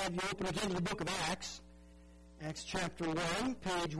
have you open again to the book of Acts. Acts chapter 1, page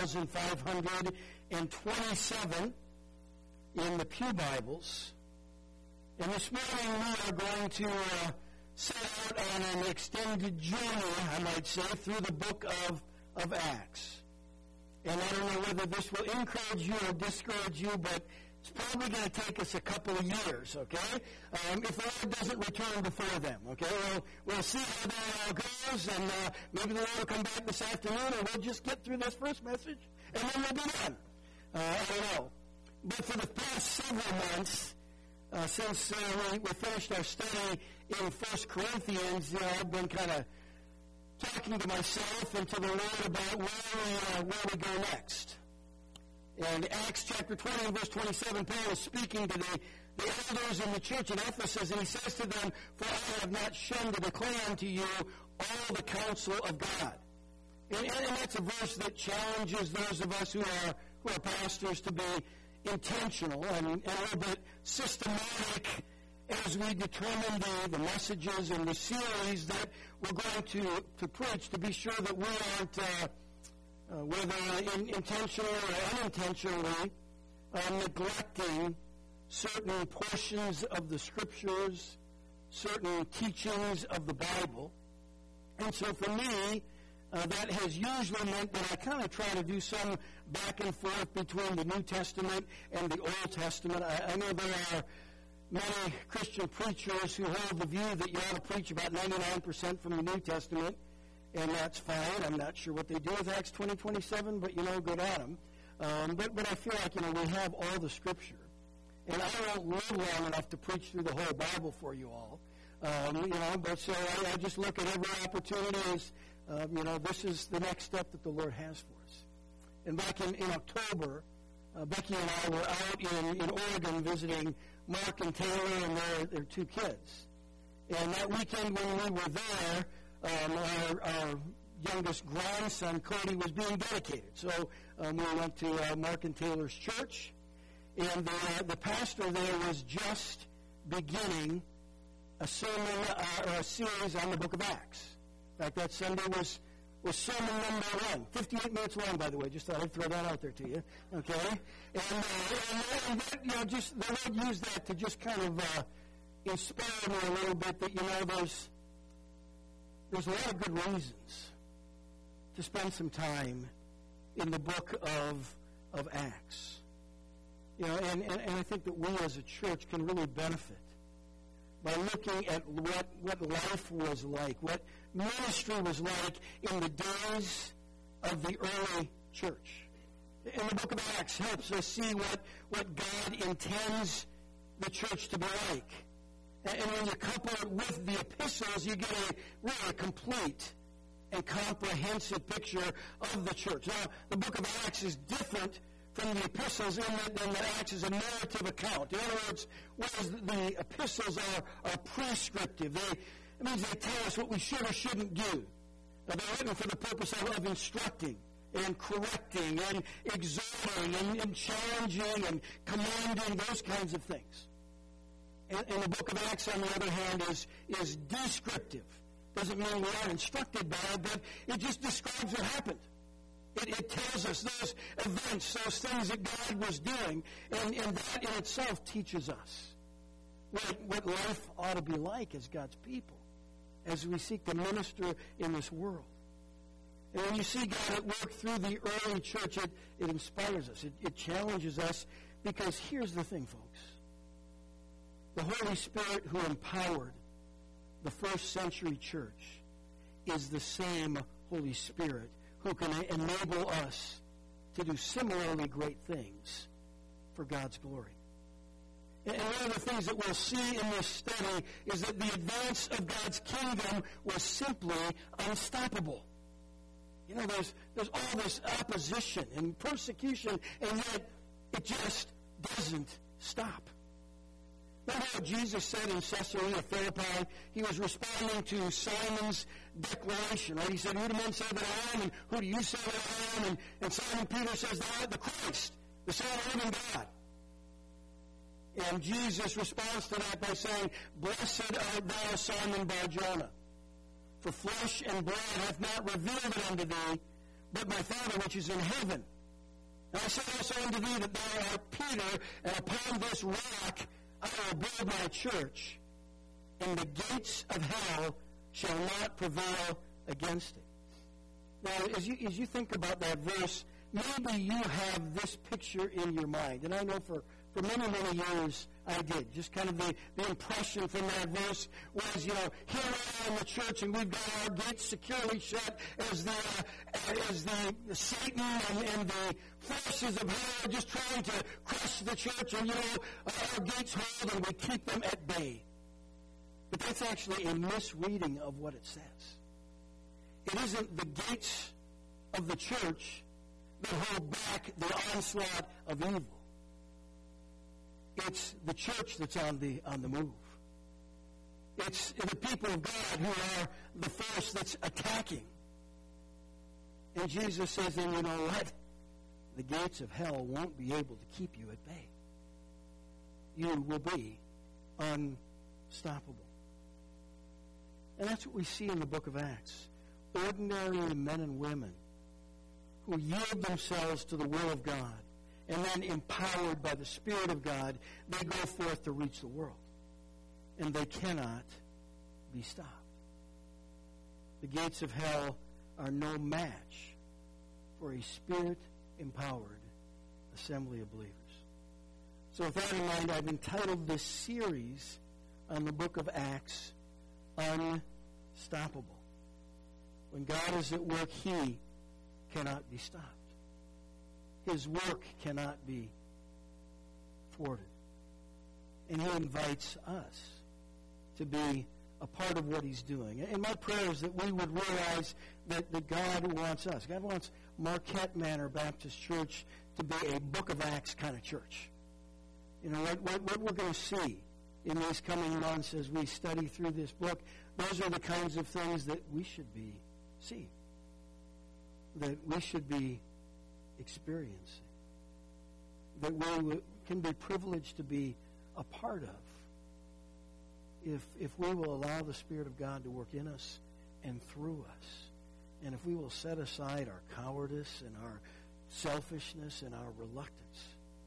1527 in the Pew Bibles. And this morning we are going to set out on an extended journey, I might say, through the book of Acts. And I don't know whether this will encourage you or discourage you, but it's probably going to take us a couple of years, okay? If the Lord doesn't return before then, okay? We'll see how that all goes, and maybe the Lord will come back this afternoon, and we'll just get through this first message, and then we'll be done. I don't know. But for the past several months, since we finished our study in 1 Corinthians, I've been kind of talking to myself and to the Lord about where we go next. And Acts chapter 20 and verse 27, Paul is speaking to the elders in the church in Ephesus, and he says to them, "For I have not shunned to declare unto you all the counsel of God." And that's a verse that challenges those of us who are pastors to be intentional and a little bit systematic as we determine the messages and the series that we're going to preach, to be sure that we aren't, whether intentionally or unintentionally, neglecting certain portions of the Scriptures, certain teachings of the Bible. And so for me, that has usually meant that I kind of try to do some back and forth between the New Testament and the Old Testament. I know there are many Christian preachers who hold the view that you ought to preach about 99% from the New Testament, and that's fine. I'm not sure what they do with Acts 20:27, but, good on them. But I feel like, we have all the Scripture. And I won't live long enough to preach through the whole Bible for you all. But so I just look at every opportunity as, this is the next step that the Lord has for us. And back in October, Becky and I were out in Oregon visiting Mark and Taylor and their two kids. And that weekend when we were there, our youngest grandson, Cody, was being dedicated. So we went to Mark and Taylor's church, and the pastor there was just beginning a sermon or a series on the book of Acts. In fact, that Sunday was sermon number 1. 58 minutes long, by the way. Just thought I'd throw that out there to you. Okay? And just the Lord used that to just kind of inspire me a little bit that, there's a lot of good reasons to spend some time in the book of Acts. And I think that we as a church can really benefit by looking at what life was like, what ministry was like in the days of the early church. And the book of Acts helps us see what God intends the church to be like. And when you couple it with the epistles, you get a really complete and comprehensive picture of the church. Now, the book of Acts is different from the epistles in that Acts is a narrative account. In other words, whereas the epistles are prescriptive. It means they tell us what we should or shouldn't do. They're written for the purpose of instructing and correcting and exhorting and challenging and commanding, those kinds of things. And the book of Acts, on the other hand, is descriptive. Doesn't mean we are instructed by it, but it just describes what happened. It tells us those events, those things that God was doing, and that in itself teaches us what life ought to be like as God's people, as we seek to minister in this world. And when you see God at work through the early church, it inspires us. It challenges us, because here's the thing, folks. The Holy Spirit who empowered the first century church is the same Holy Spirit who can enable us to do similarly great things for God's glory. And one of the things that we'll see in this study is that the advance of God's kingdom was simply unstoppable. There's all this opposition and persecution, and yet it just doesn't stop. Remember what Jesus said in Caesarea Philippi? He was responding to Simon's declaration, right? He said, "Who do men say that I am, and who do you say that I am?" And Simon Peter says, "Thou art the Christ, the Son of the living God." And Jesus responds to that by saying, "Blessed art thou, Simon Bar-Jonah, For flesh and blood hath not revealed it unto thee, but my Father which is in heaven. And I say also unto thee that thou art Peter, and upon this rock I will build my church, and the gates of hell shall not prevail against it. Now, as you think about that verse, maybe you have this picture in your mind. And I know for many, many years I did. Just kind of the impression from that verse was, here I am in the church, and we've got our gates securely shut as the Satan and the forces of hell are just trying to crush the church, and, our gates hold, and we keep them at bay. But that's actually a misreading of what it says. It isn't the gates of the church that hold back the onslaught of evil. It's the church that's on the move. It's the people of God who are the force that's attacking. And Jesus says, and you know what? The gates of hell won't be able to keep you at bay. You will be unstoppable. And that's what we see in the book of Acts. Ordinary men and women who yield themselves to the will of God, and then empowered by the Spirit of God, they go forth to reach the world. And they cannot be stopped. The gates of hell are no match for a Spirit-empowered assembly of believers. So with that in mind, I've entitled this series on the book of Acts, Unstoppable. When God is at work, He cannot be stopped. His work cannot be thwarted. And He invites us to be a part of what He's doing. And my prayer is that we would realize that God wants us. God wants Marquette Manor Baptist Church to be a Book of Acts kind of church. What we're going to see in these coming months as we study through this book, those are the kinds of things that we should be seeing, that we should be experiencing, that we can be privileged to be a part of if we will allow the Spirit of God to work in us and through us, and if we will set aside our cowardice and our selfishness and our reluctance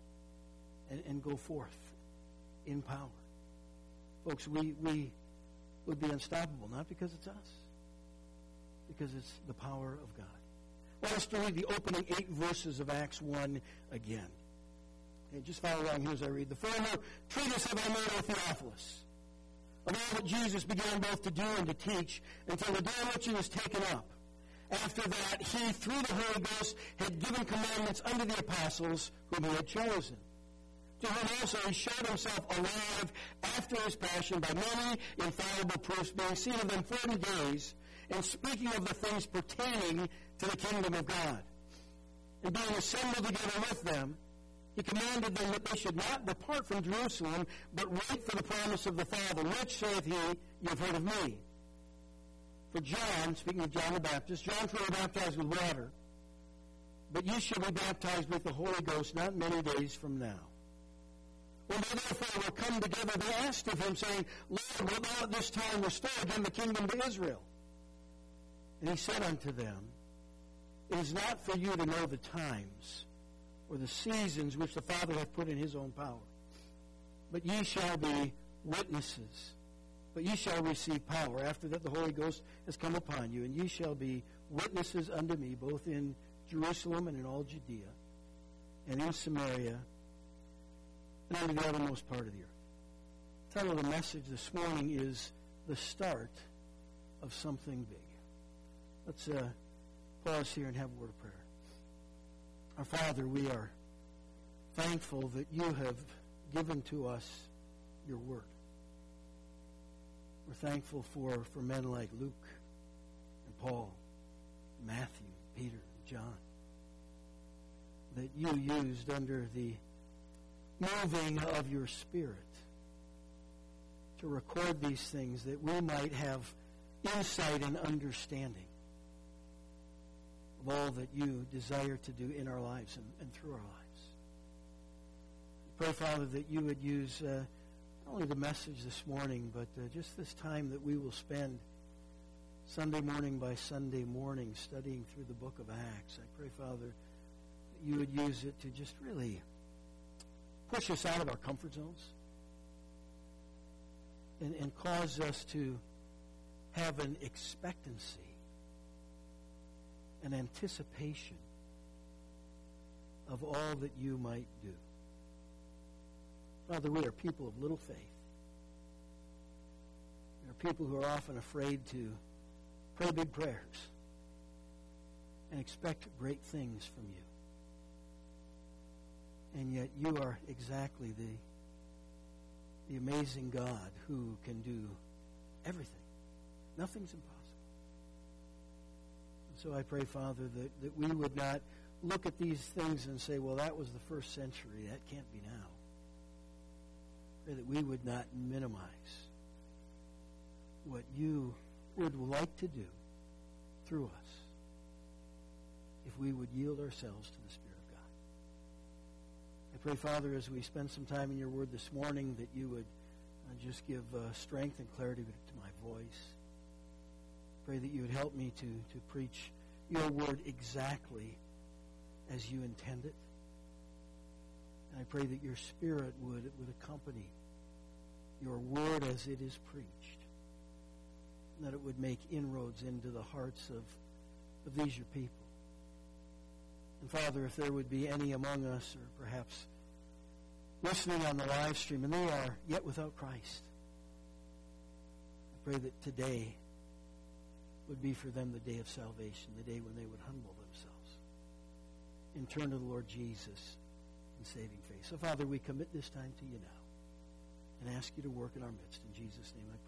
and go forth in power. Folks, we would be unstoppable, not because it's us, because it's the power of God. I want us to read the opening 8 verses of Acts 1 again. Okay, just follow along here as I read. The former treatise have I made, O Theophilus, of all that Jesus began both to do and to teach, until the day in which He was taken up. After that, He, through the Holy Ghost, had given commandments unto the apostles whom He had chosen, to whom also He showed Himself alive after His passion by many infallible proofs, being seen of them 40 days, and speaking of the things pertaining to the kingdom of God. And being assembled together with them, He commanded them that they should not depart from Jerusalem, but wait for the promise of the Father, which, saith He, you have heard of me. For John, speaking of John the Baptist, John truly baptized with water, but ye shall be baptized with the Holy Ghost not many days from now. When they therefore were come together, they asked of Him, saying, Lord, wilt thou at this time restore again the kingdom to Israel? And He said unto them, It is not for you to know the times or the seasons which the Father hath put in His own power, but ye shall be witnesses. But ye shall receive power after that the Holy Ghost has come upon you, and ye shall be witnesses unto me, both in Jerusalem and in all Judea, and in Samaria, and unto the uttermost part of the earth. The title of the message this morning is The Start of Something Big. Let's pause here and have a word of prayer. Our Father, we are thankful that You have given to us Your Word. We're thankful for men like Luke and Paul, Matthew, Peter, and John, that You used under the moving of Your Spirit to record these things that we might have insight and understanding of all that You desire to do in our lives and through our lives. We pray, Father, that You would use not only the message this morning, but just this time that we will spend Sunday morning by Sunday morning, studying through the book of Acts. I pray, Father, that you would use it to just really push us out of our comfort zones and cause us to have an expectancy, an anticipation of all that you might do. Father, we are people of little faith. We are people who are often afraid to pray big prayers and expect great things from you. And yet you are exactly the amazing God who can do everything. Nothing's impossible. And so I pray, Father, that we would not look at these things and say, well, that was the first century. That can't be now. Pray that we would not minimize what you would like to do through us if we would yield ourselves to the Spirit of God. I pray, Father, as we spend some time in your word this morning, that you would just give strength and clarity to my voice. Pray that you would help me to preach your word exactly as you intend it. And I pray that your Spirit would accompany your word as it is preached, and that it would make inroads into the hearts of these your people. And Father, if there would be any among us, or perhaps listening on the live stream, and they are yet without Christ, I pray that today would be for them the day of salvation, the day when they would humble themselves and turn to the Lord Jesus in saving faith. So, Father, we commit this time to you now and ask you to work in our midst. In Jesus' name I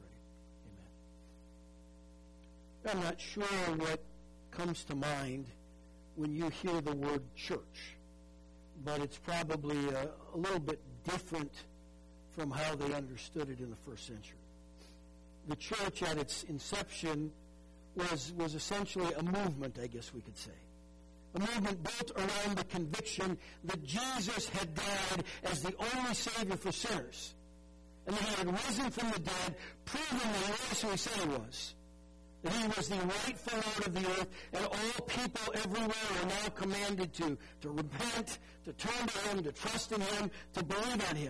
pray. Amen. I'm not sure what comes to mind when you hear the word church, but it's probably a little bit different from how they understood it in the first century. The church at its inception was essentially a movement, I guess we could say. A movement built around the conviction that Jesus had died as the only Savior for sinners, and that he had risen from the dead, proving that he was who he said he was. That he was the rightful Lord of the earth, and all people everywhere are now commanded to repent, to turn to him, to trust in him, to believe on him.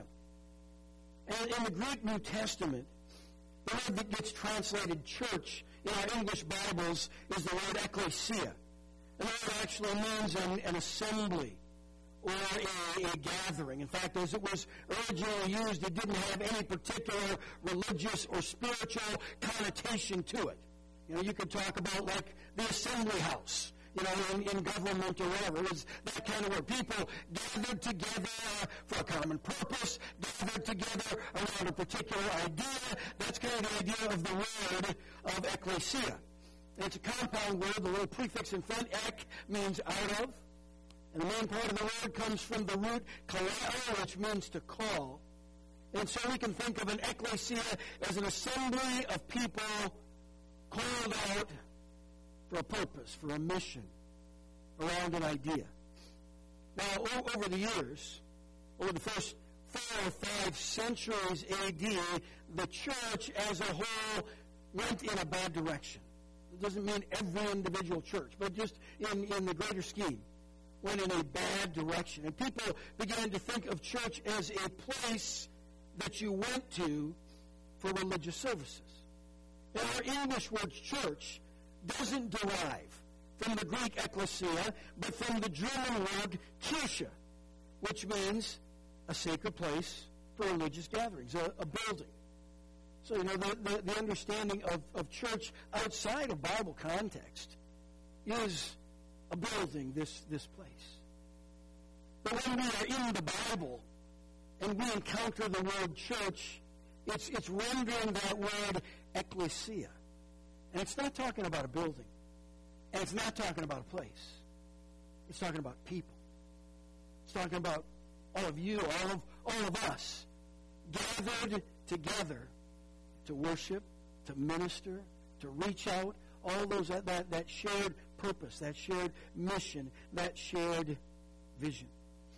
And in the Greek New Testament, the word that gets translated church in our English Bibles is the word ecclesia. And that word actually means an assembly or a gathering. In fact, as it was originally used, it didn't have any particular religious or spiritual connotation to it. You know, you could talk about like the assembly house, you know, in government or whatever. It was that kind of where people gathered together for a common purpose, gathered together around a particular idea. That's kind of the idea of the word of ecclesia. And it's a compound word. The little prefix in front, ek, means out of. And the main part of the word comes from the root kaleo, which means to call. And so we can think of an ecclesia as an assembly of people called out for a purpose, for a mission, around an idea. Now, over the years, over the first 4 or 5 centuries A.D., the church as a whole went in a bad direction. It doesn't mean every individual church, but just in the greater scheme, went in a bad direction. And people began to think of church as a place that you went to for religious services. Now, our English word church doesn't derive from the Greek ekklesia, but from the German word Kirche, which means a sacred place for religious gatherings, a building. So, you know, the understanding of church outside of Bible context is a building, this place. But when we are in the Bible and we encounter the word church, it's rendering that word ecclesia. And it's not talking about a building. And it's not talking about a place. It's talking about people. It's talking about all of you, all of us, gathered together to worship, to minister, to reach out, all those that shared purpose, that shared mission, that shared vision.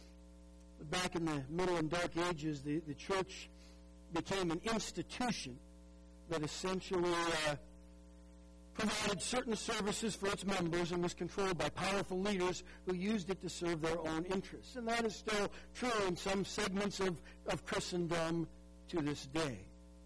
Back in the Middle and Dark Ages, the church became an institution that essentially provided certain services for its members and was controlled by powerful leaders who used it to serve their own interests. And that is still true in some segments of Christendom to this day.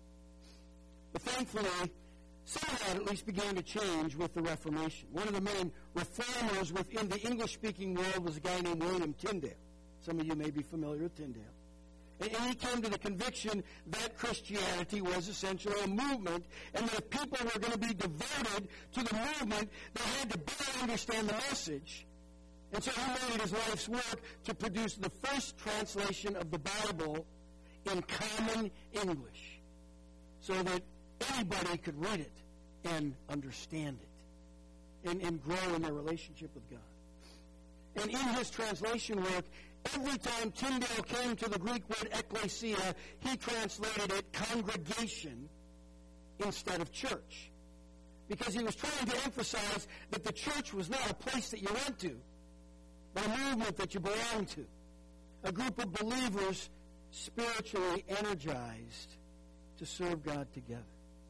But thankfully, some of that at least began to change with the Reformation. One of the main reformers within the English-speaking world was a guy named William Tyndale. Some of you may be familiar with Tyndale. And he came to the conviction that Christianity was essentially a movement, and that if people were going to be devoted to the movement, they had to better understand the message. And so he made it his life's work to produce the first translation of the Bible in common English, so that anybody could read it and understand it and grow in their relationship with God. And in his translation work, every time Tyndale came to the Greek word ekklesia, he translated it congregation instead of church. Because he was trying to emphasize that the church was not a place that you went to, but a movement that you belonged to. A group of believers spiritually energized to serve God together.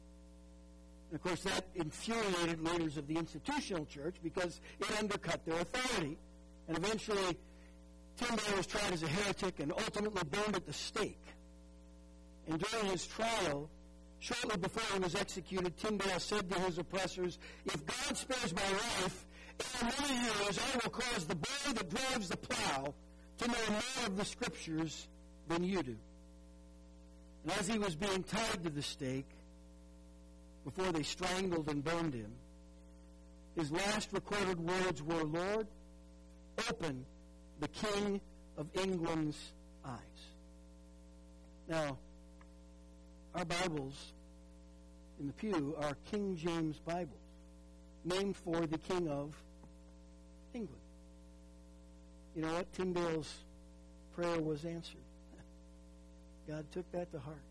And of course, that infuriated leaders of the institutional church because it undercut their authority. And eventually, Tyndale was tried as a heretic and ultimately burned at the stake. And during his trial, shortly before he was executed, Tyndale said to his oppressors, "If God spares my life, in many years I will cause the boy that drives the plow to know more of the Scriptures than you do." And as he was being tied to the stake, before they strangled and burned him, his last recorded words were, "Lord, open the King of England's eyes." Now, our Bibles in the pew are King James Bibles, named for the King of England. You know what? Tyndale's prayer was answered. God took that to heart.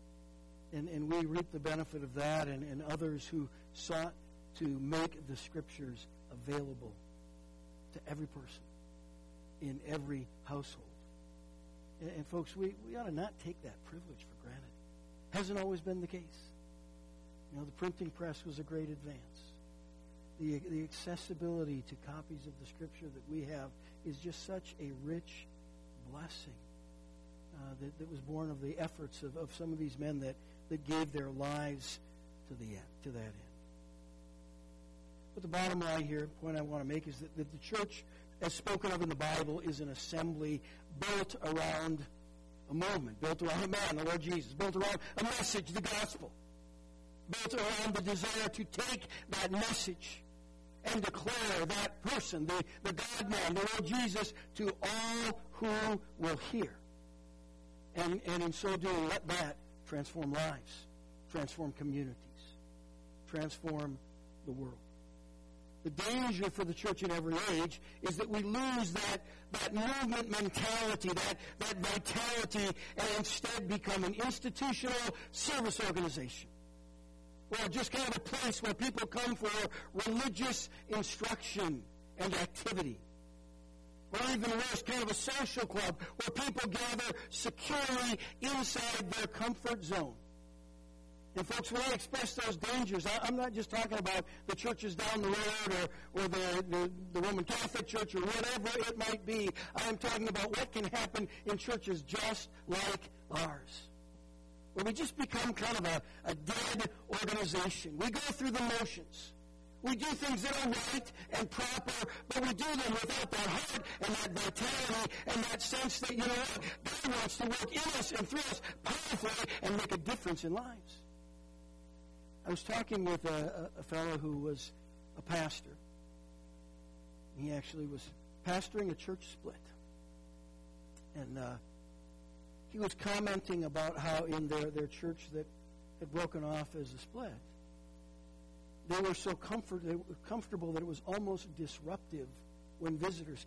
And we reap the benefit of that, and others who sought to make the Scriptures available to every person in every household. And folks, we ought to not take that privilege for granted. Hasn't always been the case. You know, the printing press was a great advance. The accessibility to copies of the Scripture that we have is just such a rich blessing that was born of the efforts of some of these men that gave their lives to that end. But the bottom line here, the point I want to make, is that the church, as spoken of in the Bible, is an assembly built around a movement, built around a man, the Lord Jesus, built around a message, the gospel, built around the desire to take that message and declare that person, the God-man, the Lord Jesus, to all who will hear. And in so doing, let that transform lives, transform communities, transform the world. The danger for the church in every age is that we lose that movement mentality, that vitality, and instead become an institutional service organization. Or just kind of a place where people come for religious instruction and activity. Or even worse, kind of a social club where people gather securely inside their comfort zone. And folks, when I express those dangers, I'm not just talking about the churches down the road or the Roman Catholic Church or whatever it might be. I'm talking about what can happen in churches just like ours, where we just become kind of a dead organization. We go through the motions. We do things that are right and proper, but we do them without that heart and that vitality and that sense that, you know what, God wants to work in us and through us powerfully and make a difference in lives. I was talking with a fellow who was a pastor. He actually was pastoring a church split. And he was commenting about how in their church that had broken off as a split, they were so comfortable that it was almost disruptive when visitors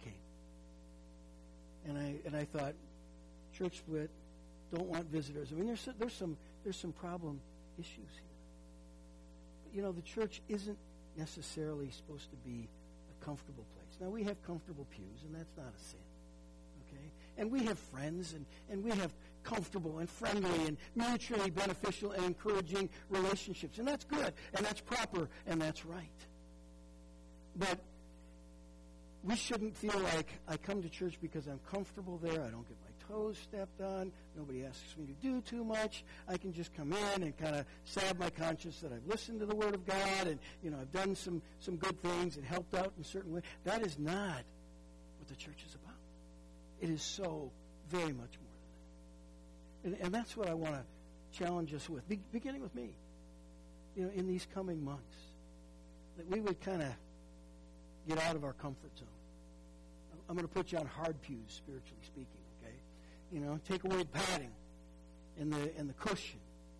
came. And I thought, church split, don't want visitors. I mean, there's some problem issues here. But you know, the church isn't necessarily supposed to be a comfortable place. Now, we have comfortable pews, and that's not a sin. Okay? And we have friends, and we have comfortable and friendly and mutually beneficial and encouraging relationships. And that's good, and that's proper, and that's right. But we shouldn't feel like I come to church because I'm comfortable there. I don't get my toes stepped on. Nobody asks me to do too much. I can just come in and kind of salve my conscience that I've listened to the Word of God and, I've done some good things and helped out in certain ways. That is not what the church is about. It is so very much more than that. And that's what I want to challenge us with, beginning with me, in these coming months, that we would kind of get out of our comfort zone. I'm going to put you on hard pews, spiritually speaking, okay? Take away the padding and the cushion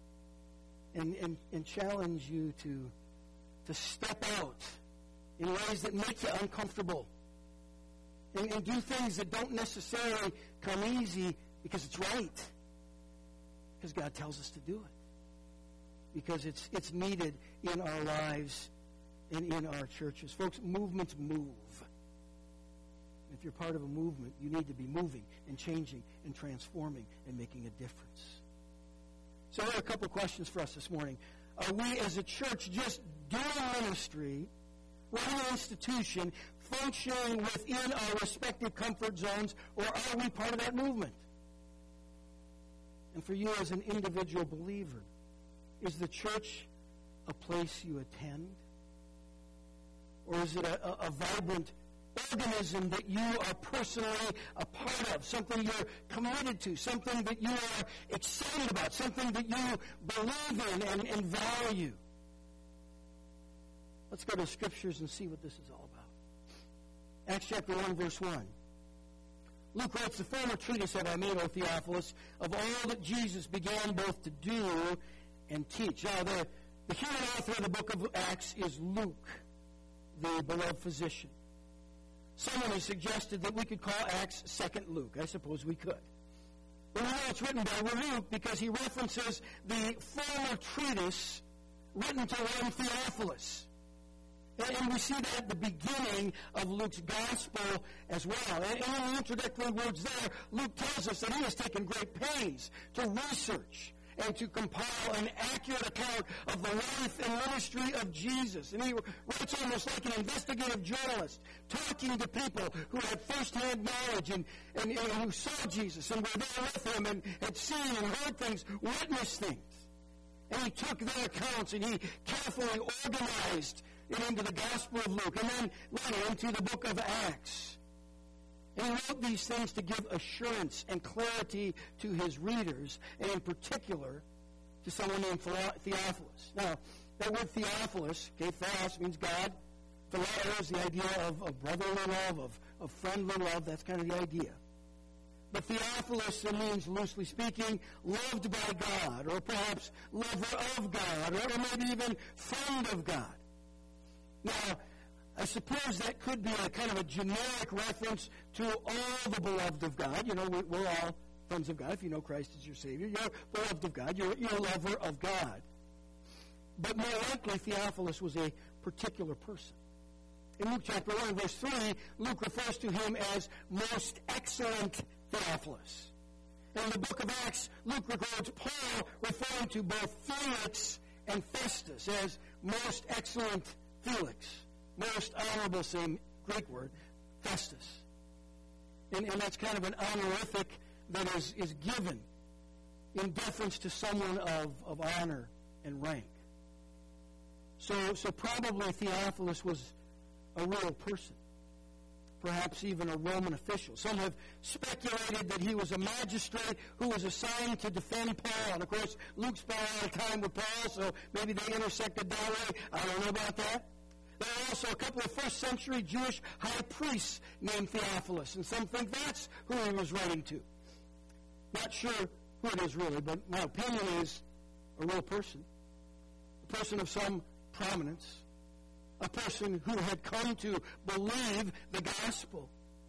and challenge you to step out in ways that make you uncomfortable and do things that don't necessarily come easy because it's right. Because God tells us to do it. Because it's needed in our lives and in our churches. Folks, movements move. If you're part of a movement, you need to be moving and changing and transforming and making a difference. So here are a couple of questions for us this morning. Are we as a church just doing ministry, running an institution, functioning within our respective comfort zones, or are we part of that movement? And for you as an individual believer, is the church a place you attend? Or is it a vibrant organism that you are personally a part of, something you're committed to, something that you are excited about, something that you believe in and value? Let's go to the Scriptures and see what this is all about. Acts chapter 1, verse 1. Luke writes, the former treatise have I made, O Theophilus, of all that Jesus began both to do and teach. Now, the human author of the book of Acts is Luke, the beloved physician. Someone has suggested that we could call Acts Second Luke. I suppose we could. But we know it's written by Luke because he references the former treatise written to one Theophilus. And we see that at the beginning of Luke's gospel as well. And in the introductory words there, Luke tells us that he has taken great pains to research and to compile an accurate account of the life and ministry of Jesus. And he writes almost like an investigative journalist, talking to people who had first-hand knowledge and who saw Jesus and were there with him and had seen and heard things, witnessed things. And he took their accounts and he carefully organized it into the Gospel of Luke and then later into the book of Acts. And he wrote these things to give assurance and clarity to his readers, and in particular to someone named Theophilus. Now, that word Theophilus, okay, Theos means God. Phileo is the idea of brotherly love, of friendly love. That's kind of the idea. But Theophilus means, loosely speaking, loved by God, or perhaps lover of God, or maybe even friend of God. Now, I suppose that could be a kind of a generic reference to all the beloved of God. We're all friends of God. If you know Christ as your Savior, you're beloved of God. You're a lover of God. But more likely, Theophilus was a particular person. In Luke chapter 1, verse 3, Luke refers to him as most excellent Theophilus. And in the book of Acts, Luke records Paul referring to both Felix and Festus as most excellent Felix. Most honorable, same Greek word, Festus. And that's kind of an honorific that is given in deference to someone of honor and rank. So probably Theophilus was a real person, perhaps even a Roman official. Some have speculated that he was a magistrate who was assigned to defend Paul. And of course, Luke spent a lot of time with Paul, so maybe they intersected that way. I don't know about that. There are also a couple of first-century Jewish high priests named Theophilus, and some think that's who he was writing to. Not sure who it is really, but my opinion is a real person, a person of some prominence, a person who had come to believe the gospel,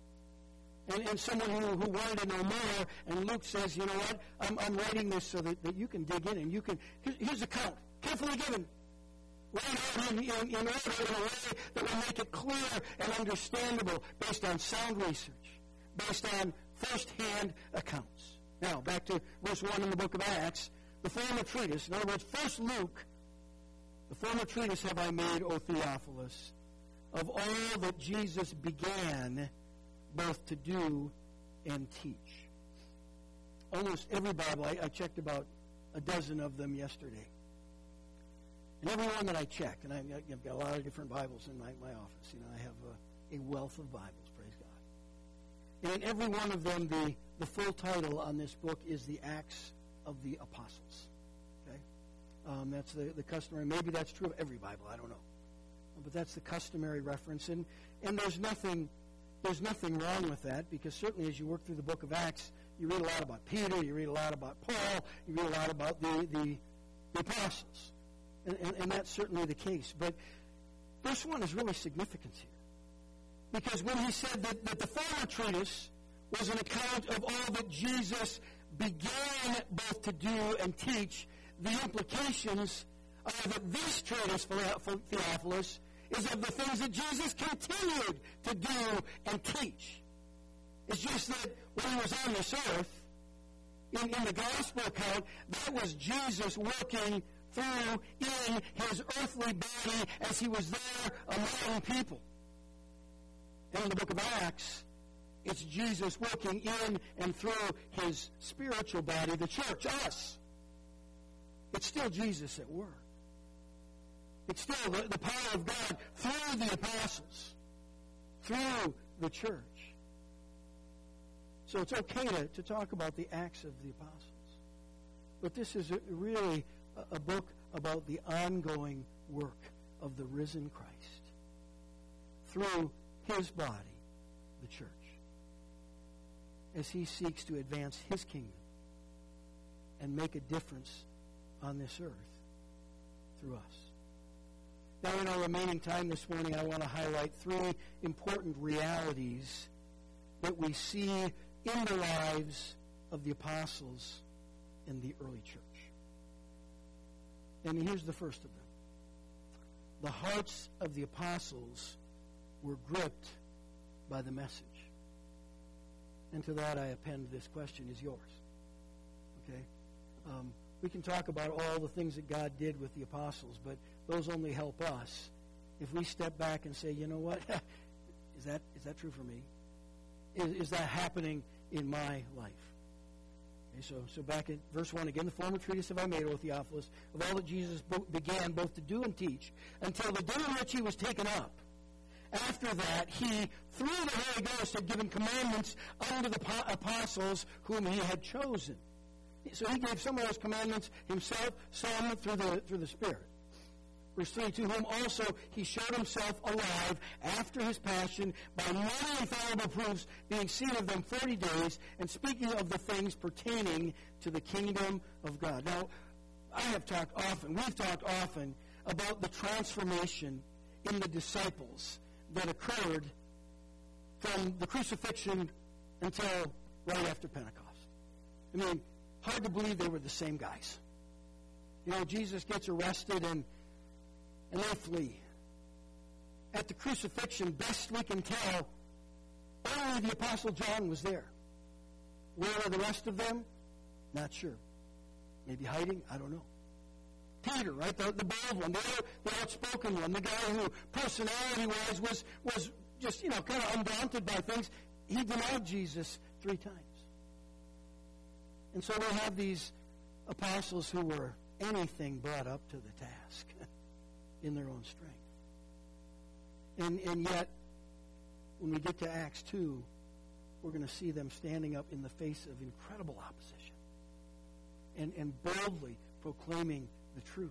and someone who wanted to know more. And Luke says, you know what, I'm writing this so that you can dig in, and you can, here's a count, carefully given. Write out in order in a way that will make it clear and understandable based on sound research, based on first-hand accounts. Now, back to verse 1 in the book of Acts, the former treatise. In other words, first Luke, the former treatise have I made, O Theophilus, of all that Jesus began both to do and teach. Almost every Bible, I checked about a dozen of them yesterday. And every one that I check, and I've got a lot of different Bibles in my office. I have a wealth of Bibles, praise God. And in every one of them, the full title on this book is The Acts of the Apostles. Okay? That's the customary. Maybe that's true of every Bible, I don't know. But that's the customary reference. And there's nothing wrong with that, because certainly as you work through the book of Acts, you read a lot about Peter, you read a lot about Paul, you read a lot about the apostles. And that's certainly the case. But verse 1 is really significant here. Because when he said that the former treatise was an account of all that Jesus began both to do and teach, the implications are that this treatise, Theophilus, is of the things that Jesus continued to do and teach. It's just that when he was on this earth, in the gospel account, that was Jesus working through in his earthly body as he was there among people. And in the book of Acts, it's Jesus working in and through his spiritual body, the church, us. It's still Jesus at work. It's still the power of God through the apostles, through the church. So it's okay to talk about the Acts of the Apostles. But this is really a book about the ongoing work of the risen Christ through his body, the church, as he seeks to advance his kingdom and make a difference on this earth through us. Now, in our remaining time this morning, I want to highlight three important realities that we see in the lives of the apostles in the early church. And here's the first of them. The hearts of the apostles were gripped by the message. And to that I append this question: is yours? Okay? We can talk about all the things that God did with the apostles, but those only help us if we step back and say, you know what? Is that true for me? Is that happening in my life? Okay, so back at verse 1 again, the former treatise have I made, O Theophilus, of all that Jesus began both to do and teach, until the day in which he was taken up. After that, he, through the Holy Ghost, had given commandments unto the apostles whom he had chosen. So he gave some of those commandments himself, some through the Spirit. Verse 3, to whom also he showed himself alive after his passion by many infallible proofs, being seen of them 40 days, and speaking of the things pertaining to the kingdom of God. Now, we've talked often about the transformation in the disciples that occurred from the crucifixion until right after Pentecost. I mean, hard to believe they were the same guys. Jesus gets arrested and they flee. At the crucifixion, best we can tell, only the Apostle John was there. Where are the rest of them? Not sure. Maybe hiding? I don't know. Peter, right, the bold one, the outspoken one, the guy who personality-wise was just, kind of undaunted by things, he denied Jesus 3 times. And so we have these apostles who were anything but up to the task in their own strength. And yet, when we get to Acts 2, we're going to see them standing up in the face of incredible opposition and boldly proclaiming the truth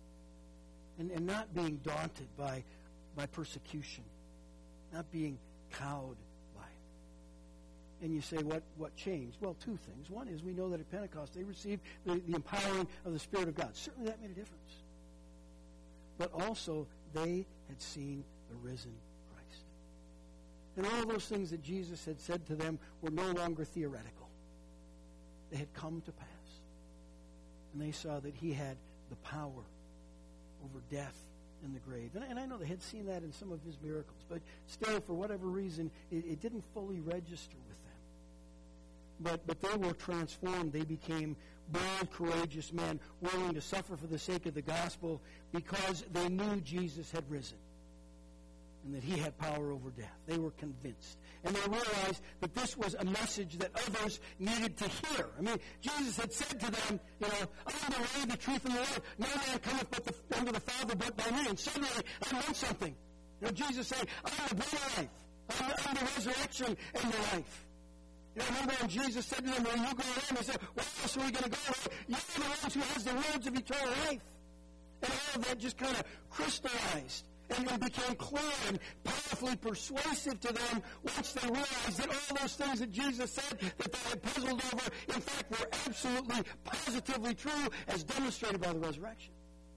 and not being daunted by persecution, not being cowed by it. And you say, what changed? Well, 2 things. One is we know that at Pentecost they received the empowering of the Spirit of God. Certainly that made a difference. But also, they had seen the risen Christ. And all those things that Jesus had said to them were no longer theoretical. They had come to pass. And they saw that he had the power over death and the grave. And I know they had seen that in some of his miracles, but still, for whatever reason, it didn't fully register with them. But they were transformed. They became bold, courageous men, willing to suffer for the sake of the gospel because they knew Jesus had risen and that he had power over death. They were convinced. And they realized that this was a message that others needed to hear. I mean, Jesus had said to them, I am the way, the truth, and the life. No man cometh unto the Father but by me. And suddenly, I learned something. Jesus said, I am the bread of life. I'm the resurrection and the life. I remember when Jesus said to them, when you go around, they said, where else are we going to go? You're the ones who has the words of eternal life. And all of that just kind of crystallized and became clear and powerfully persuasive to them once they realized that all those things that Jesus said that they had puzzled over, in fact, were absolutely, positively true, as demonstrated by the resurrection.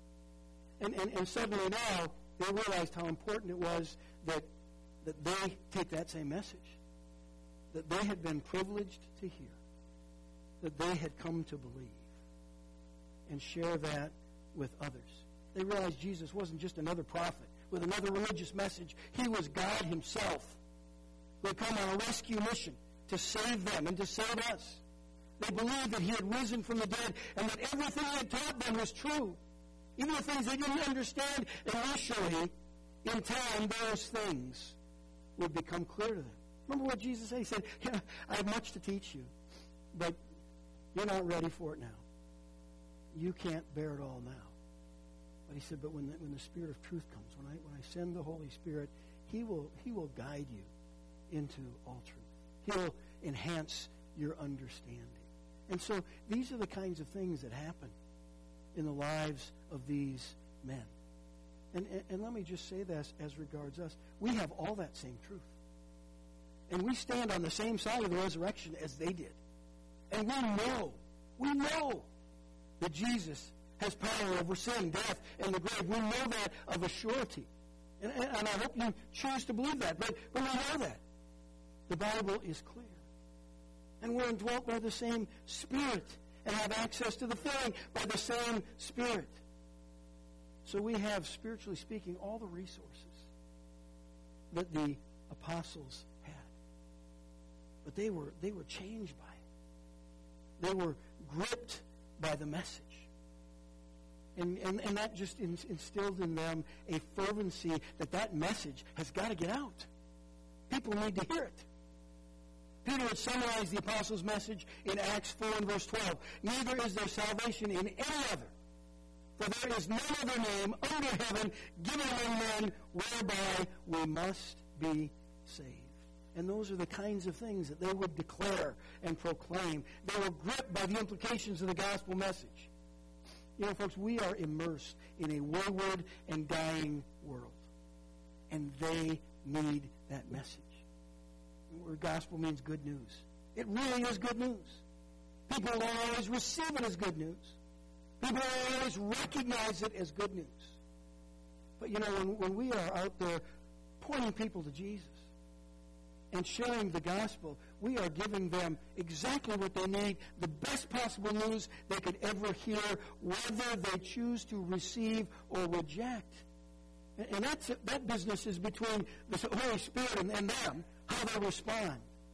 And suddenly now, they realized how important it was that they take that same message, that they had been privileged to hear, that they had come to believe, and share that with others. They realized Jesus wasn't just another prophet with another religious message. He was God himself who had come on a rescue mission to save them and to save us. They believed that he had risen from the dead and that everything he had taught them was true. Even the things they didn't understand initially, in time, those things would become clear to them. Remember what Jesus said? He said, I have much to teach you, but you're not ready for it now. You can't bear it all now. But he said, but when the Spirit of truth comes, when I send the Holy Spirit, he will guide you into all truth. He'll enhance your understanding. And so these are the kinds of things that happen in the lives of these men. And let me just say this as regards us. We have all that same truth. And we stand on the same side of the resurrection as they did. And we know that Jesus has power over sin, death, and the grave. We know that of a surety. And I hope you choose to believe that. But we know that. The Bible is clear. And we're indwelt by the same Spirit and have access to the filling by the same Spirit. So we have, spiritually speaking, all the resources that the apostles had. But they were changed by it. They were gripped by the message. And that just instilled in them a fervency that message has got to get out. People need to hear it. Peter had summarized the apostles' message in Acts 4 and verse 12. Neither is there salvation in any other, for there is no other name under heaven given among men whereby we must be saved. And those are the kinds of things that they would declare and proclaim. They were gripped by the implications of the gospel message. Folks, we are immersed in a wayward and dying world. And they need that message. The word gospel means good news. It really is good news. People don't always receive it as good news. People don't always recognize it as good news. But, when we are out there pointing people to Jesus and sharing the gospel, we are giving them exactly what they need, the best possible news they could ever hear, whether they choose to receive or reject. And that business is between the Holy Spirit and them, how they respond.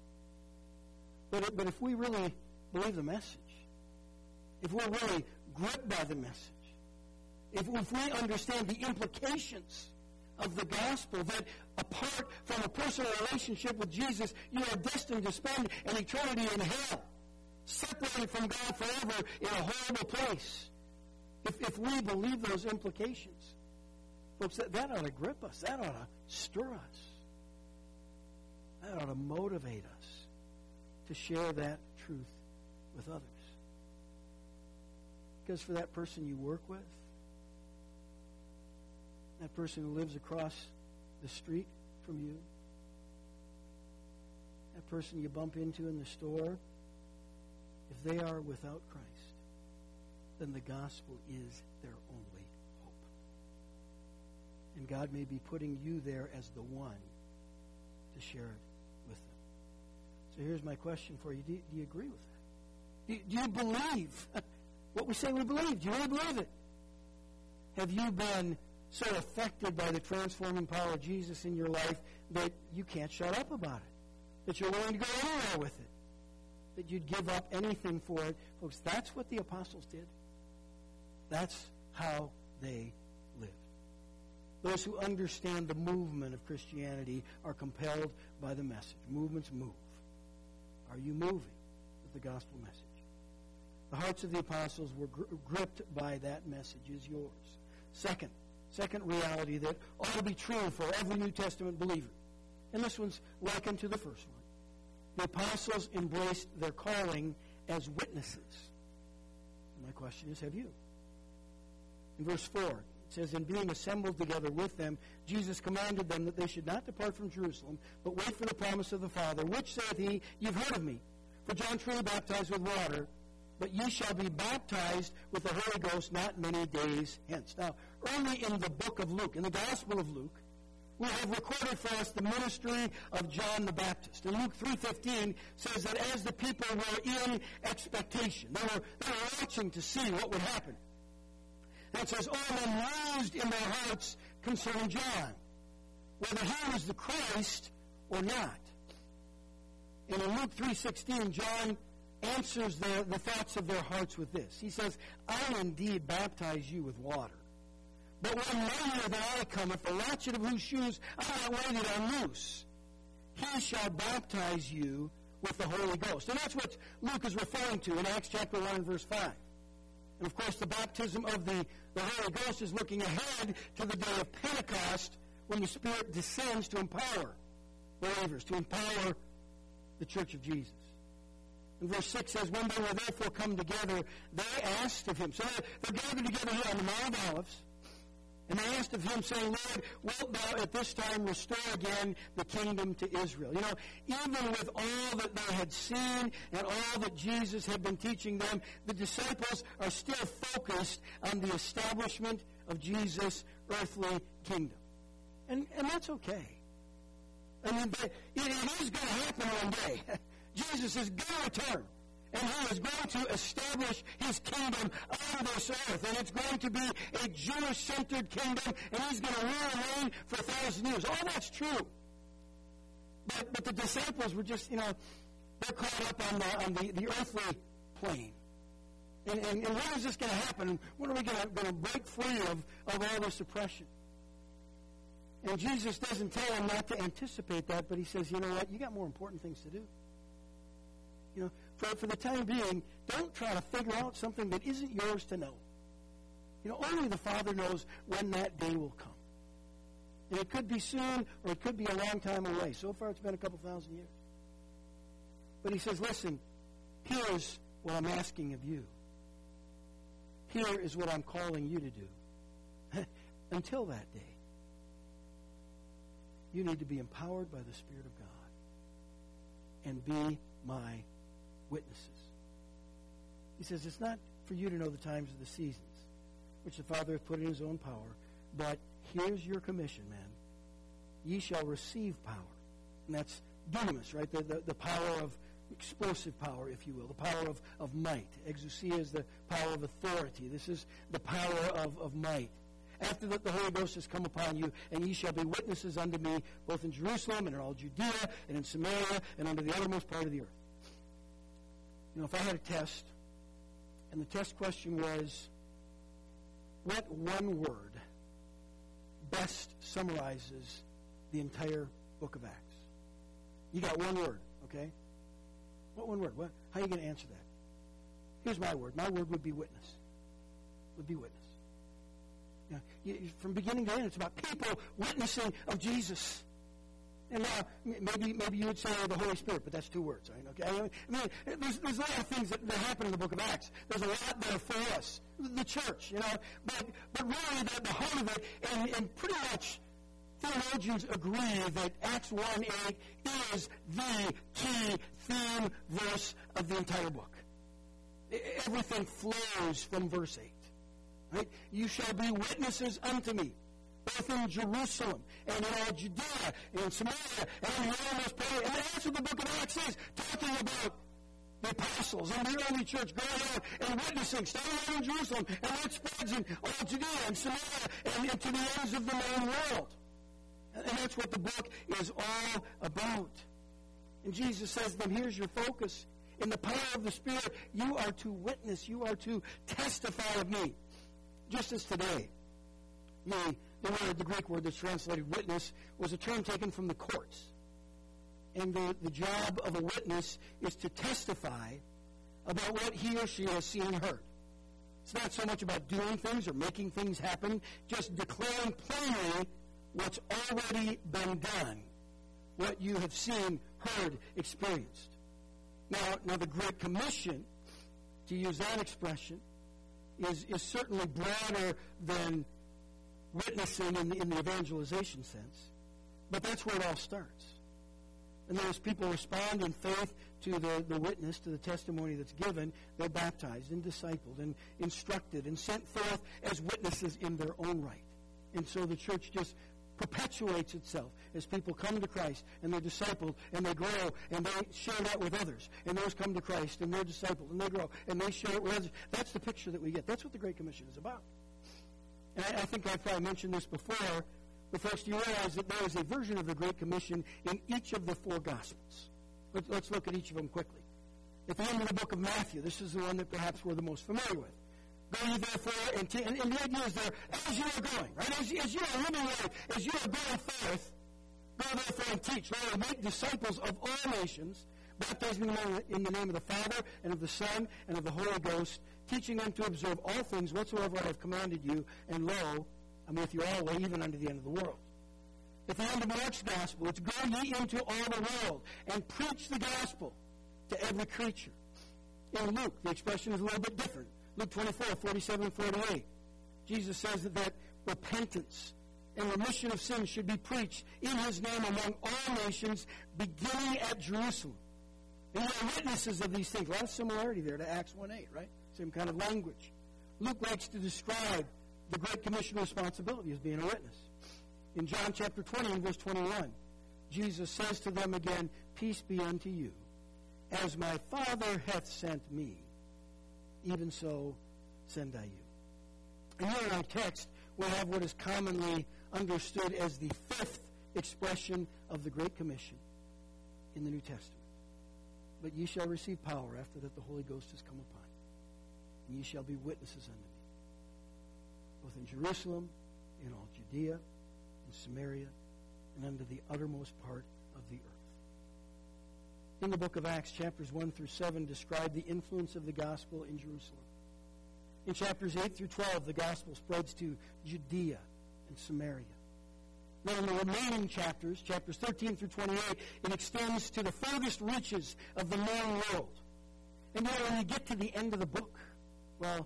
But if we really believe the message, if we're really gripped by the message, if we understand the implications of the gospel, that apart from a personal relationship with Jesus, you are destined to spend an eternity in hell, separated from God forever in a horrible place. If we believe those implications, folks, that ought to grip us. That ought to stir us. That ought to motivate us to share that truth with others. Because for that person you work with, that person who lives across the street from you, that person you bump into in the store, if they are without Christ, then the gospel is their only hope. And God may be putting you there as the one to share it with them. So here's my question for you. Do you agree with that? Do you believe what we say we believe? Do you really believe it? Have you been so affected by the transforming power of Jesus in your life that you can't shut up about it, that you're willing to go anywhere with it? that you'd give up anything for it. Folks, that's what the apostles did. That's how they lived. Those who understand the movement of Christianity are compelled by the message. Movements move. Are you moving with the gospel message? The hearts of the apostles were gripped by that message. Is yours. Second reality that ought to be true for every New Testament believer. And this one's likened to the first one. The apostles embraced their calling as witnesses. And my question is, have you? In verse 4, it says, "In being assembled together with them, Jesus commanded them that they should not depart from Jerusalem, but wait for the promise of the Father, which saith he, You've heard of me. For John truly baptized with water, but ye shall be baptized with the Holy Ghost not many days hence." Now, early in the book of Luke, in the Gospel of Luke, we have recorded for us the ministry of John the Baptist. And Luke 3:15 says that as the people were in expectation, they were watching to see what would happen. And it says, all men mused in their hearts concerning John, whether he was the Christ or not. And in Luke 3:16, John answers the thoughts of their hearts with this. He says, "I indeed baptize you with water. But one mightier than I cometh, the latchet of whose shoes I am not worthy to unloose. He shall baptize you with the Holy Ghost." And that's what Luke is referring to in Acts chapter 1 and verse 5. And of course, the baptism of the Holy Ghost is looking ahead to the day of Pentecost, when the Spirit descends to empower believers, to empower the church of Jesus. And verse 6 says, "When they were therefore come together, they asked of him." So they're gathered together here on the Mount of Olives. And they asked of him, saying, "Lord, wilt thou at this time restore again the kingdom to Israel?" You know, even with all that they had seen and all that Jesus had been teaching them, the disciples are still focused on the establishment of Jesus' earthly kingdom. And that's okay. I mean, it is going to happen one day. Jesus is going to return. And he is going to establish his kingdom on this earth. And it's going to be a Jewish-centered kingdom. And he's going to rule and reign for 1,000 years. All that's true. But the disciples were just, they're caught up on the earthly plane. And when is this going to happen? When are we going to break free of all this oppression? And Jesus doesn't tell them not to anticipate that, but he says, you know what? You got more important things to do. For the time being, don't try to figure out something that isn't yours to know. Only the Father knows when that day will come. And it could be soon, or it could be a long time away. So far, it's been a couple thousand years. But he says, listen, here's what I'm asking of you. Here is what I'm calling you to do. Until that day, you need to be empowered by the Spirit of God and be my witnesses. He says it's not for you to know the times of the seasons, which the Father hath put in his own power, but here's your commission, man. Ye shall receive power. And that's dunamis, right? The power of explosive power, if you will, the power of might. Exousia is the power of authority. This is the power of might. After that, the Holy Ghost has come upon you, and ye shall be witnesses unto me, both in Jerusalem and in all Judea and in Samaria and unto the uttermost part of the earth. If I had a test, and the test question was, what one word best summarizes the entire book of Acts? You got one word, okay? What one word? How are you going to answer that? Here's my word. My word would be witness. Would be witness. From beginning to end, it's about people witnessing of Jesus. And now, maybe you would say the Holy Spirit, but that's two words, right? Okay? I mean, there's a lot of things that happen in the book of Acts. There's a lot there for us, the church, But really, the heart of it, and pretty much theologians agree that Acts 1:8 is the key theme verse of the entire book. Everything flows from verse 8. Right? You shall be witnesses unto me, both in Jerusalem and in all Judea and in Samaria and in the uttermost part. And that's what the book of Acts is, talking about the apostles and the early church going out and witnessing, starting out in Jerusalem, and that spreads in all Judea and Samaria and to the ends of the known world. And that's what the book is all about. And Jesus says to them, here's your focus. in the power of the Spirit, you are to witness, you are to testify of me. Just as today, the Greek word that's translated witness was a term taken from the courts. And the job of a witness is to testify about what he or she has seen and heard. It's not so much about doing things or making things happen, just declaring plainly what's already been done, what you have seen, heard, experienced. Now the Great Commission, to use that expression, is certainly broader than witnessing in the evangelization sense. But that's where it all starts. And then as people respond in faith to the witness, to the testimony that's given, they're baptized and discipled and instructed and sent forth as witnesses in their own right. And so the church just perpetuates itself as people come to Christ and they're discipled and they grow and they share that with others. And those come to Christ and they're discipled and they grow and they share it with others. That's the picture that we get. That's what the Great Commission is about. And I think I've probably mentioned this before, but folks, do you realize that there is a version of the Great Commission in each of the four Gospels? Let's look at each of them quickly. At the end of the book of Matthew, this is the one that perhaps we're the most familiar with. Go ye therefore, and the idea is there, as you are going, right? As you are living life, as you are going forth, go therefore and teach. Lord, make disciples of all nations, baptizing them in the name of the Father, and of the Son, and of the Holy Ghost, teaching them to observe all things whatsoever I have commanded you, and lo, I'm with you always, even unto the end of the world. At the end of Mark's Gospel, it's go ye into all the world, and preach the gospel to every creature. In Luke, the expression is a little bit different. Luke 24, 47, 48. Jesus says that repentance and remission of sins should be preached in his name among all nations, beginning at Jerusalem. And you are witnesses of these things. A lot of similarity there to Acts 1:8, right? Same kind of language. Luke likes to describe the Great Commission responsibility as being a witness. In John chapter 20 and verse 21, Jesus says to them again, peace be unto you. As my Father hath sent me, even so send I you. And here in our text, we have what is commonly understood as the fifth expression of the Great Commission in the New Testament. But ye shall receive power after that the Holy Ghost has come upon you. And ye shall be witnesses unto me, both in Jerusalem, in all Judea, in Samaria, and unto the uttermost part of the earth. In the book of Acts, chapters 1 through 7 describe the influence of the gospel in Jerusalem. In chapters 8 through 12, the gospel spreads to Judea and Samaria. Then in the remaining chapters 13 through 28, it extends to the furthest reaches of the known world. And then when you get to the end of the book, well,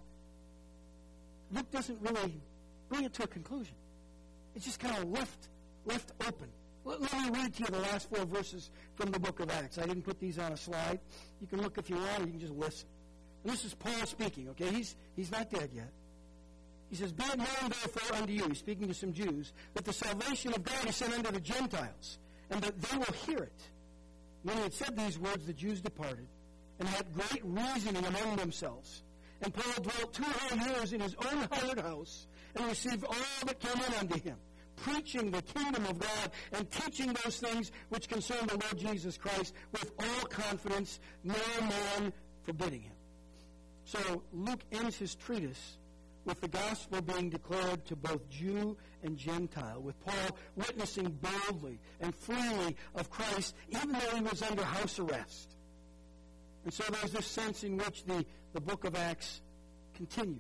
Luke doesn't really bring it to a conclusion. It's just kind of left open. Let me read to you the last 4 verses from the book of Acts. I didn't put these on a slide. You can look if you want, or you can just listen. And this is Paul speaking, okay? He's not dead yet. He says, be it known therefore unto you, he's speaking to some Jews, that the salvation of God is sent unto the Gentiles, and that they will hear it. When he had said these words, the Jews departed, and had great reasoning among themselves. And Paul dwelt 2 whole years in his own hired house, and received all that came in unto him, preaching the kingdom of God, and teaching those things which concern the Lord Jesus Christ with all confidence, no man forbidding him. So Luke ends his treatise with the gospel being declared to both Jew and Gentile, with Paul witnessing boldly and freely of Christ, even though he was under house arrest. And so there's this sense in which the book of Acts continues.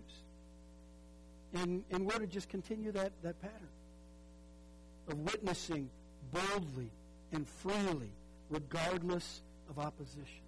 And we're to just continue that pattern of witnessing boldly and freely, regardless of opposition,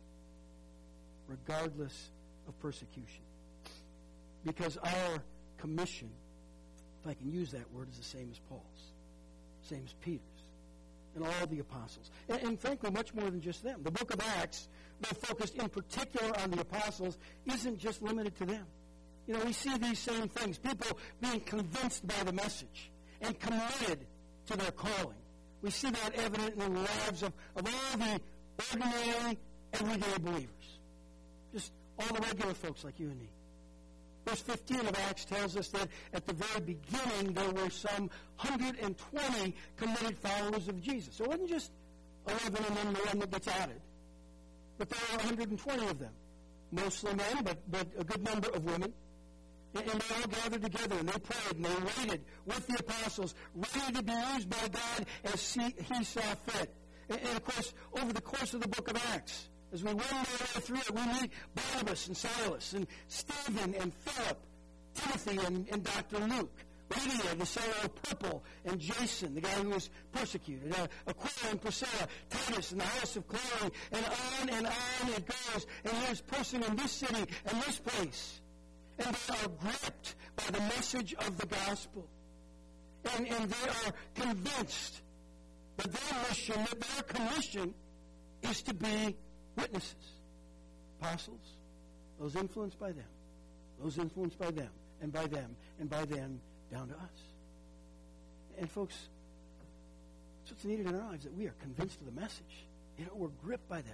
regardless of persecution. Because our commission, if I can use that word, is the same as Paul's, same as Peter's, and all the apostles. And frankly, much more than just them. The book of Acts, though focused in particular on the apostles, isn't just limited to them. You know, we see these same things. People being convinced by the message and committed to their calling. We see that evident in the lives of all the ordinary, everyday believers. Just all the regular folks like you and me. Verse 15 of Acts tells us that at the very beginning there were some 120 committed followers of Jesus. So it wasn't just 11 and then the one that gets added. but there were 120 of them. Mostly men, but a good number of women. And they all gathered together, and they prayed, and they waited with the apostles, ready to be used by God as he saw fit. And of course, over the course of the book of Acts, as we wend our way through it, we meet Barnabas and Silas, and Stephen and Philip, Timothy and Dr. Luke, Lydia, the seller of purple, and Jason, the guy who was persecuted, Aquila and Priscilla, Titus in the house of Chloe, and on it goes. And here's a person in this city and this place. And they are gripped by the message of the gospel. And they are convinced that their mission, that their commission is to be witnesses. Apostles, those influenced by them, those influenced by them, and by them, and by them, down to us. And folks, that's what's needed in our lives, that we are convinced of the message. We're gripped by that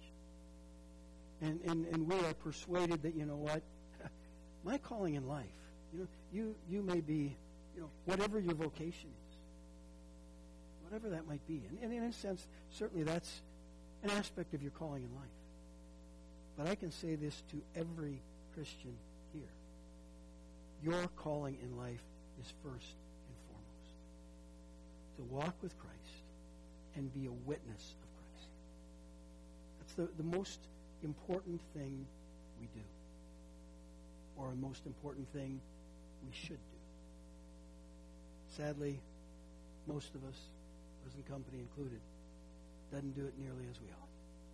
message. And we are persuaded that, you know what, my calling in life, you may be, whatever your vocation is, whatever that might be. And in a sense, certainly that's an aspect of your calling in life. But I can say this to every Christian here. Your calling in life is first and foremost to walk with Christ and be a witness of Christ. That's the most important thing we do, or a most important thing we should do. Sadly, most of us, present company included, doesn't do it nearly as we ought.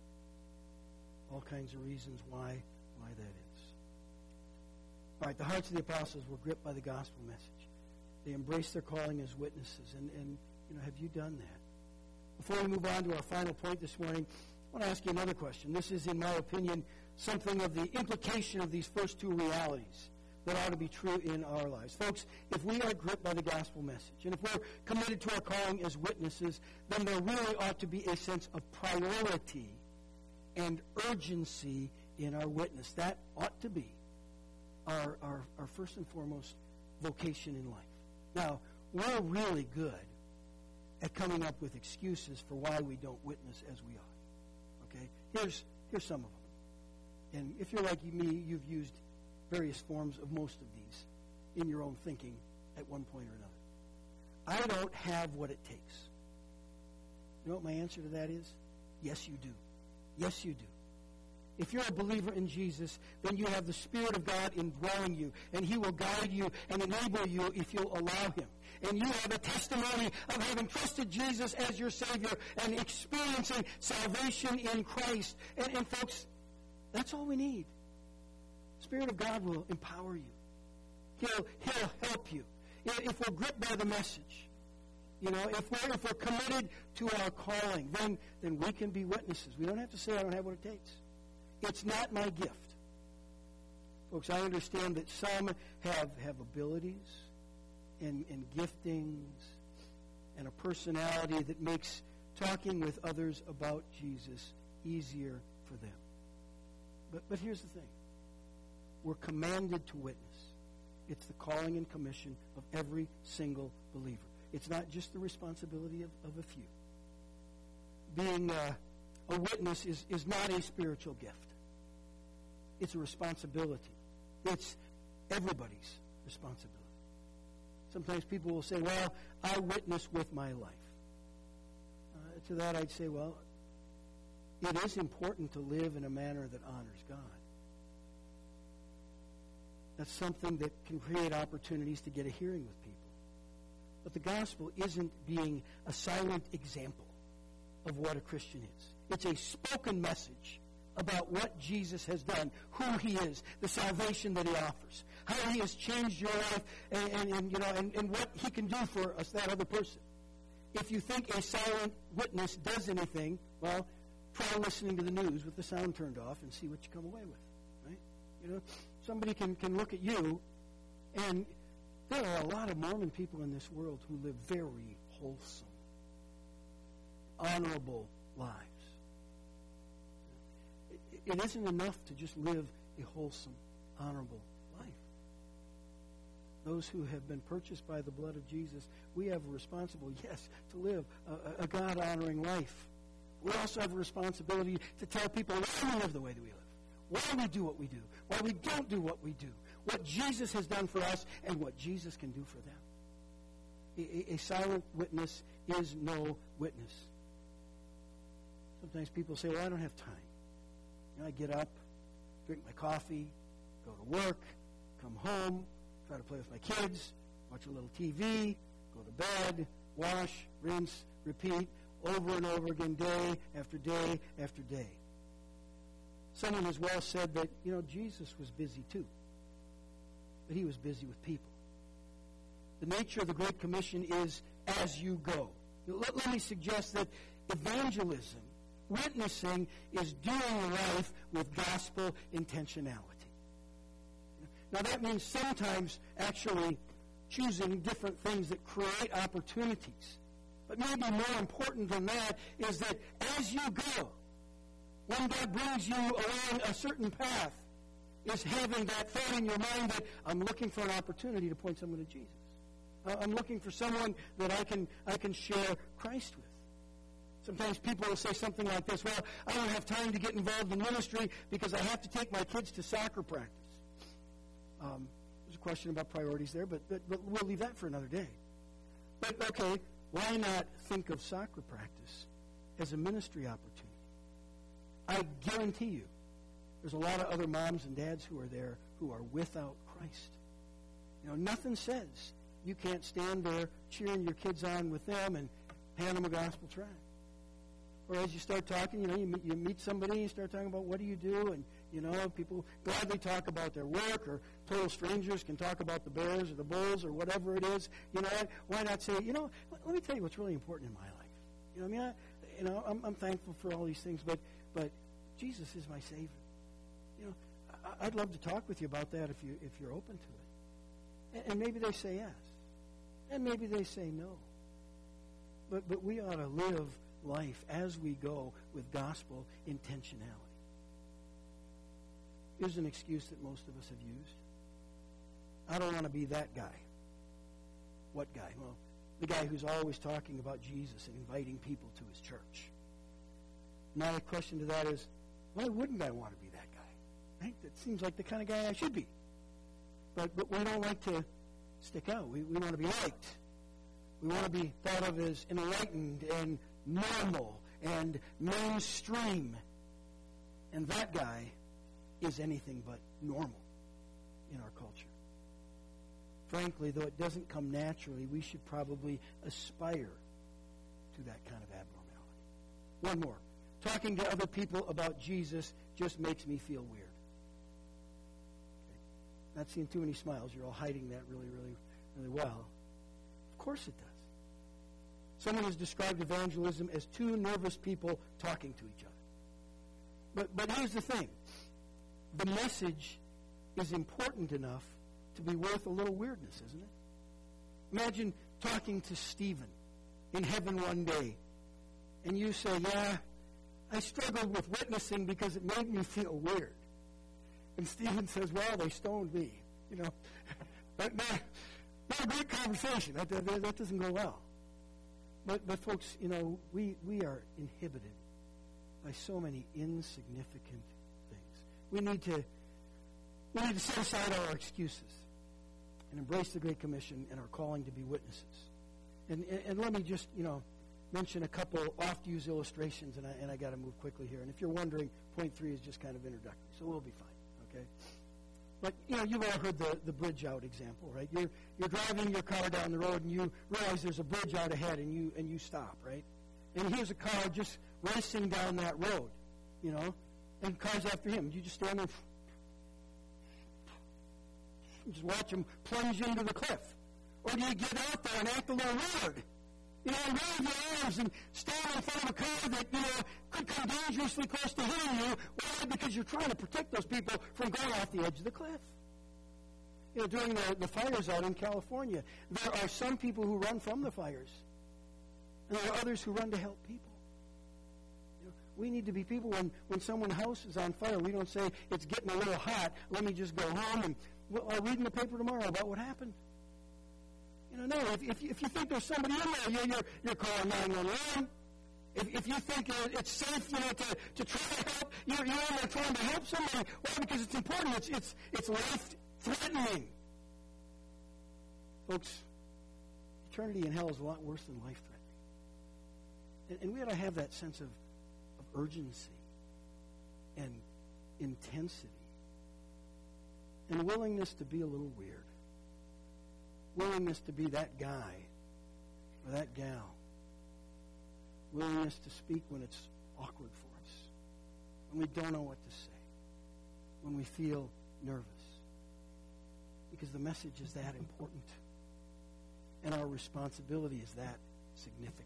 All kinds of reasons why that is. All right, the hearts of the apostles were gripped by the gospel message. They embraced their calling as witnesses. And have you done that? Before we move on to our final point this morning, I want to ask you another question. This is, in my opinion, something of the implication of these first two realities that ought to be true in our lives. Folks, if we are gripped by the gospel message, and if we're committed to our calling as witnesses, then there really ought to be a sense of priority and urgency in our witness. That ought to be our first and foremost vocation in life. Now, we're really good at coming up with excuses for why we don't witness as we ought. Okay? Here's some of them. And if you're like me, you've used various forms of most of these in your own thinking at one point or another. I don't have what it takes. You know what my answer to that is? Yes, you do. Yes, you do. If you're a believer in Jesus, then you have the Spirit of God indwelling you, and He will guide you and enable you if you'll allow Him. And you have a testimony of having trusted Jesus as your Savior and experiencing salvation in Christ. And folks, that's all we need. The Spirit of God will empower you. He'll help you. If we're gripped by the message, if we're committed to our calling, then we can be witnesses. We don't have to say, I don't have what it takes. It's not my gift. Folks, I understand that some have abilities and giftings and a personality that makes talking with others about Jesus easier for them. But here's the thing. We're commanded to witness. It's the calling and commission of every single believer. It's not just the responsibility of a few. Being a witness is not a spiritual gift. It's a responsibility. It's everybody's responsibility. Sometimes people will say, well, I witness with my life. To that I'd say, well, it is important to live in a manner that honors God. That's something that can create opportunities to get a hearing with people. But the gospel isn't being a silent example of what a Christian is. It's a spoken message about what Jesus has done, who He is, the salvation that He offers, how He has changed your life, and what He can do for us, that other person. If you think a silent witness does anything, well, try listening to the news with the sound turned off and see what you come away with, right? Somebody can look at you, and there are a lot of Mormon people in this world who live very wholesome, honorable lives. It isn't enough to just live a wholesome, honorable life. Those who have been purchased by the blood of Jesus, we have a responsibility, yes, to live a God-honoring life. We also have a responsibility to tell people why we live the way that we live, why we do what we do, why we don't do what we do, what Jesus has done for us, and what Jesus can do for them. A silent witness is no witness. Sometimes people say, well, I don't have time. You know, I get up, drink my coffee, go to work, come home, try to play with my kids, watch a little TV, go to bed, wash, rinse, repeat, over and over again, day after day after day. Someone has well said that, you know, Jesus was busy too, but he was busy with people. The nature of the Great Commission is as you go. Let me suggest that evangelism, witnessing, is doing life with gospel intentionality. Now that means sometimes actually choosing different things that create opportunities. But maybe more important than that is that as you go, when God brings you along a certain path, is having that thought in your mind that I'm looking for an opportunity to point someone to Jesus. I'm looking for someone that I can share Christ with. Sometimes people will say something like this, well, I don't have time to get involved in ministry because I have to take my kids to soccer practice. There's a question about priorities there, but we'll leave that for another day. But, okay, why not think of soccer practice as a ministry opportunity? I guarantee you there's a lot of other moms and dads who are there who are without Christ. You know, nothing says you can't stand there cheering your kids on with them and hand them a gospel tract. Or as you start talking, you know, you meet somebody, you start talking about what do you do, and, you know, people gladly talk about their work, or total strangers can talk about the Bears or the Bulls or whatever it is. You know, why not say, you know, let me tell you what's really important in my life. You know, I mean, I'm thankful for all these things, but Jesus is my Savior. You know, I'd love to talk with you about that if you're open to it. And maybe they say yes, and maybe they say no. But we ought to live life as we go with gospel intentionality. Here's an excuse that most of us have used. I don't want to be that guy. What guy? Well, the guy who's always talking about Jesus and inviting people to his church. My question to that is, why wouldn't I want to be that guy? Right? That seems like the kind of guy I should be. But we don't like to stick out. We want to be liked. We want to be thought of as enlightened and normal and mainstream. And that guy is anything but normal in our culture. Frankly, though it doesn't come naturally, we should probably aspire to that kind of abnormality. One more. Talking to other people about Jesus just makes me feel weird. Okay. Not seeing too many smiles. You're all hiding that really, really, really well. Of course it does. Someone has described evangelism as two nervous people talking to each other. But here's the thing. The message is important enough to be worth a little weirdness, isn't it? Imagine talking to Stephen in heaven one day, and you say, yeah, I struggled with witnessing because it made me feel weird. And Stephen says, well, they stoned me. You know, not a great conversation. That doesn't go well. But folks, you know, we are inhibited by so many insignificant things. We need to set aside our excuses and embrace the Great Commission and our calling to be witnesses. And let me just, you know, mention a couple oft-used illustrations, and I got to move quickly here. And if you're wondering, point 3 is just kind of introductory, so we'll be fine, okay? But, you know, you've all heard the bridge out example, right? You're driving your car down the road, and you realize there's a bridge out ahead, and you stop, right? And here's a car just racing down that road, you know, and cars after him. You just stand there and just watch him plunge into the cliff. Or do you get out there and act a little weird? You know, wave your arms and stand in front of a car that, you know, could come dangerously close to hitting you. Why? Because you're trying to protect those people from going off the edge of the cliff. You know, during the fires out in California, there are some people who run from the fires. And there are others who run to help people. You know, we need to be people when someone's house is on fire, we don't say, it's getting a little hot, let me just go home and I'll read in the paper tomorrow about what happened. You know, no, if you think there's somebody in there, you're calling 911. If you think it's safe, to try to help, you're in there trying to help somebody. Why? Because it's important. It's life-threatening. Folks, eternity in hell is a lot worse than life-threatening. And we ought to have that sense of urgency and intensity and willingness to be a little weird. Willingness to be that guy or that gal. Willingness to speak when it's awkward for us, when we don't know what to say, when we feel nervous. Because the message is that important, and our responsibility is that significant.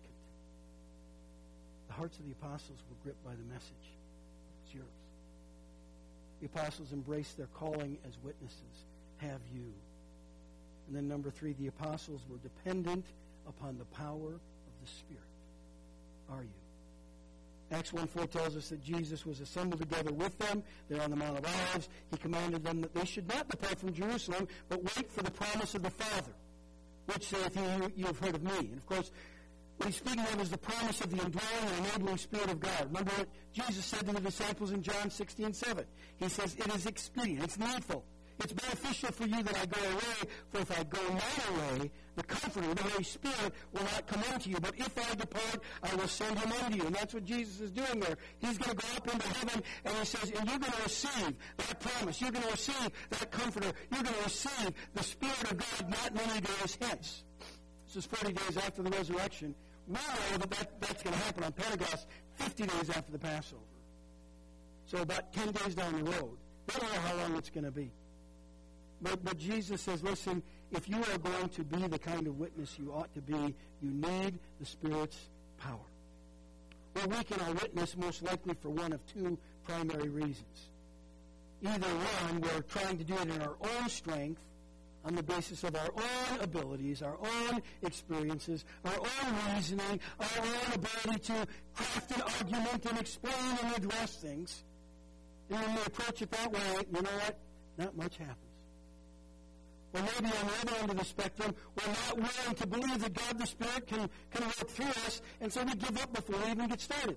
The hearts of the apostles were gripped by the message. It's yours. The apostles embraced their calling as witnesses. Have you? And then number 3, the apostles were dependent upon the power of the Spirit. Are you? Acts 1:4 tells us that Jesus was assembled together with them. They're on the Mount of Olives. He commanded them that they should not depart from Jerusalem, but wait for the promise of the Father, which saith he, you have heard of me. And of course, what he's speaking of is the promise of the indwelling and enabling Spirit of God. Remember what Jesus said to the disciples in John 16:7. He says, it is expedient, it's needful, it's beneficial for you that I go away, for if I go not away, the Comforter, the Holy Spirit, will not come unto you. But if I depart, I will send him unto you. And that's what Jesus is doing there. He's going to go up into heaven, and he says, and you're going to receive that promise. You're going to receive that Comforter. You're going to receive the Spirit of God not many days hence. This is 40 days after the resurrection. We know that's going to happen on Pentecost 50 days after the Passover. So about 10 days down the road. We don't know how long it's going to be. But Jesus says, listen, if you are going to be the kind of witness you ought to be, you need the Spirit's power. We're weak in our witness most likely for one of 2 primary reasons. Either one, we're trying to do it in our own strength, on the basis of our own abilities, our own experiences, our own reasoning, our own ability to craft an argument and explain and address things. And when we approach it that way, you know what? Not much happens. Or maybe on the other end of the spectrum, we're not willing to believe that God the Spirit can work through us, and so we give up before we even get started.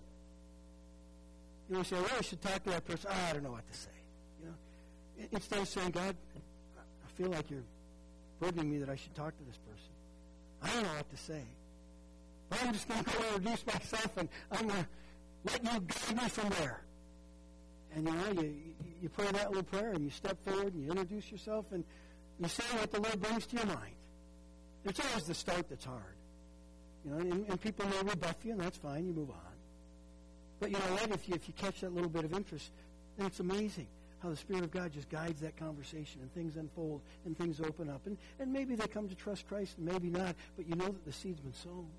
We say, well, I should talk to that person. I don't know what to say. Instead of saying, God, I feel like you're burdening me that I should talk to this person. I don't know what to say. But I'm just going to go introduce myself, and I'm going to let you guide me from there. And you pray that little prayer, and you step forward, and you introduce yourself, and you say what the Lord brings to your mind. It's always the start that's hard. And people may rebuff you, and that's fine. You move on. But you know what? If you catch that little bit of interest, then it's amazing how the Spirit of God just guides that conversation, and things unfold, and things open up. And maybe they come to trust Christ, and maybe not, but you know that the seed's been sown.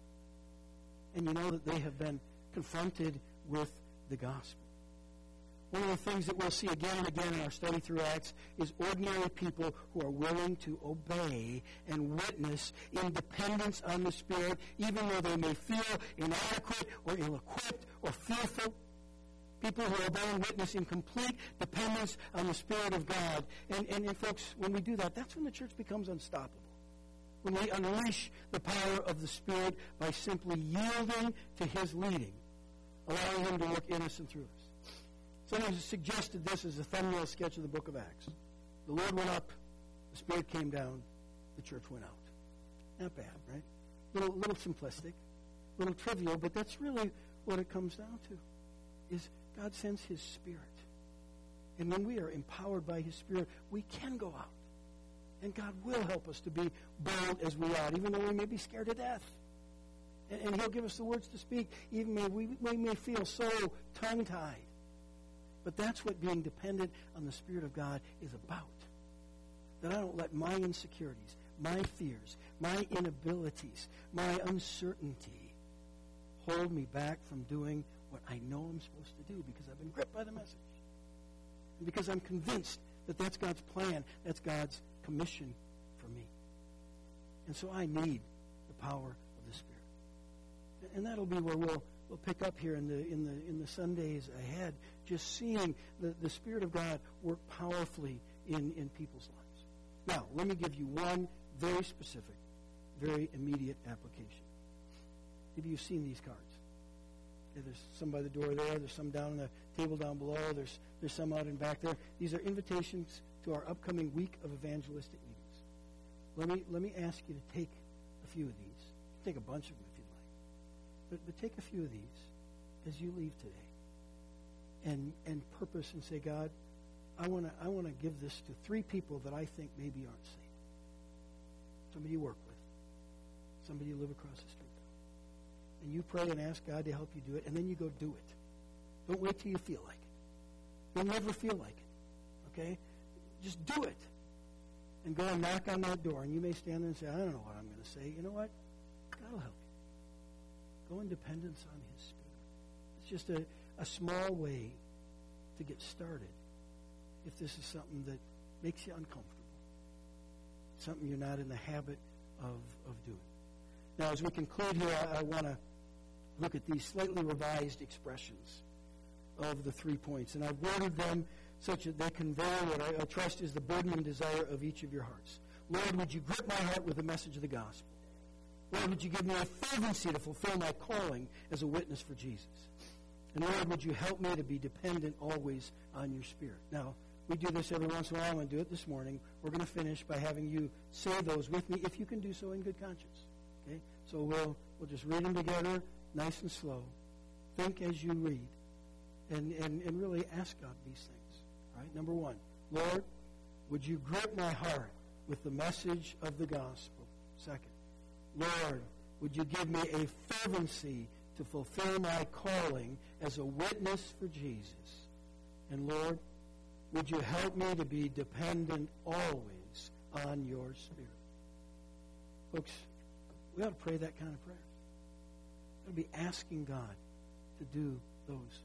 And you know that they have been confronted with the gospel. One of the things that we'll see again and again in our study through Acts is ordinary people who are willing to obey and witness in dependence on the Spirit, even though they may feel inadequate or ill-equipped or fearful. People who obey and witness in complete dependence on the Spirit of God. And folks, when we do that, that's when the church becomes unstoppable. When we unleash the power of the Spirit by simply yielding to His leading, allowing Him to work in us and through us. Someone has suggested this as a thumbnail sketch of the book of Acts. The Lord went up, the Spirit came down, the church went out. Not bad, right? Little simplistic, little trivial, but that's really what it comes down to, is God sends His Spirit. And when we are empowered by His Spirit, we can go out. And God will help us to be bold as we ought, even though we may be scared to death. And He'll give us the words to speak, even though we may feel so tongue-tied. But that's what being dependent on the Spirit of God is about. That I don't let my insecurities, my fears, my inabilities, my uncertainty hold me back from doing what I know I'm supposed to do because I've been gripped by the message. And because I'm convinced that that's God's plan, that's God's commission for me. And so I need the power of the Spirit. And that'll be where we'll pick up here in the Sundays ahead, just seeing the Spirit of God work powerfully in people's lives. Now, let me give you one very specific, very immediate application. Maybe you've seen these cards. Okay, there's some by the door there. There's some down on the table down below. There's some out in back there. These are invitations to our upcoming week of evangelistic meetings. Let me ask you to take a few of these. Take a bunch of them if you'd like. But take a few of these as you leave today. And purpose and say, God, I want to give this to 3 people that I think maybe aren't saved. Somebody you work with. Somebody you live across the street from. And you pray and ask God to help you do it, and then you go do it. Don't wait till you feel like it. You'll never feel like it. Okay? Just do it. And go and knock on that door. And you may stand there and say, I don't know what I'm going to say. You know what? God will help you. Go in dependence on His Spirit. It's just a small way to get started if this is something that makes you uncomfortable. Something you're not in the habit of doing. Now, as we conclude here, I want to look at these slightly revised expressions of the 3 points. And I've worded them such that they convey what I trust is the burden and desire of each of your hearts. Lord, would you grip my heart with the message of the gospel? Lord, would you give me a fervency to fulfill my calling as a witness for Jesus? And Lord, would you help me to be dependent always on your Spirit? Now, we do this every once in a while. I'm going to do it this morning. We're going to finish by having you say those with me, if you can do so in good conscience. Okay? So we'll just read them together, nice and slow. Think as you read. And really ask God these things. All right? Number 1, Lord, would you grip my heart with the message of the gospel? 2nd, Lord, would you give me a fervency to fulfill my calling as a witness for Jesus? And Lord, would you help me to be dependent always on your Spirit? Folks, we ought to pray that kind of prayer. We ought to be asking God to do those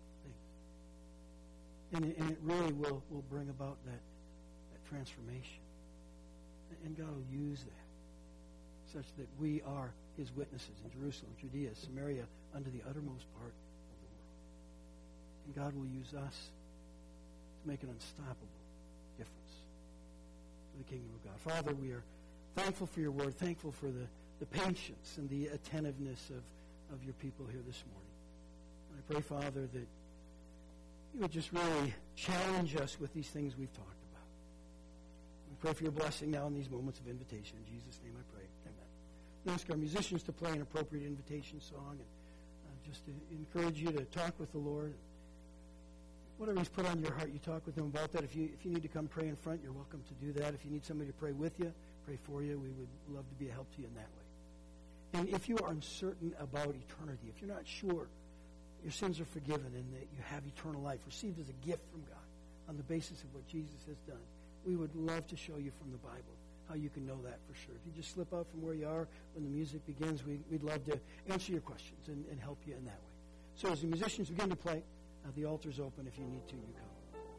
things. And it really will bring about that transformation. And God will use that such that we are His witnesses in Jerusalem, Judea, Samaria, unto the uttermost part of the world. And God will use us to make an unstoppable difference for the kingdom of God. Father, we are thankful for your word, thankful for the patience and the attentiveness of your people here this morning. And I pray, Father, that you would just really challenge us with these things we've talked about. We pray for your blessing now in these moments of invitation. In Jesus' name I pray. Amen. I'll ask our musicians to play an appropriate invitation song and just to encourage you to talk with the Lord. Whatever He's put on your heart, you talk with Him about that. If you need to come pray in front, you're welcome to do that. If you need somebody to pray with you, pray for you, we would love to be a help to you in that way. And if you are uncertain about eternity, if you're not sure your sins are forgiven and that you have eternal life received as a gift from God on the basis of what Jesus has done, we would love to show you from the Bible how you can know that for sure. If you just slip out from where you are when the music begins, we'd love to answer your questions and help you in that way. So as the musicians begin to play, the altar's open. If you need to, you come.